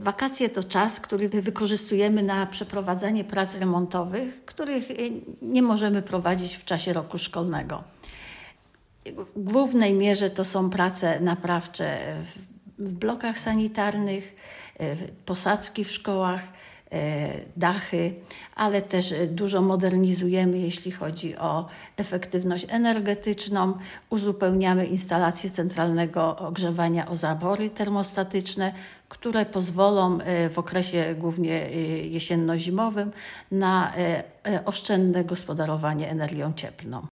Wakacje to czas, który wykorzystujemy na przeprowadzanie prac remontowych, których nie możemy prowadzić w czasie roku szkolnego. W głównej mierze to są prace naprawcze w blokach sanitarnych, posadzki w szkołach, dachy, ale też dużo modernizujemy, jeśli chodzi o efektywność energetyczną. Uzupełniamy instalacje centralnego ogrzewania o zawory termostatyczne, które pozwolą w okresie głównie jesienno-zimowym na oszczędne gospodarowanie energią cieplną.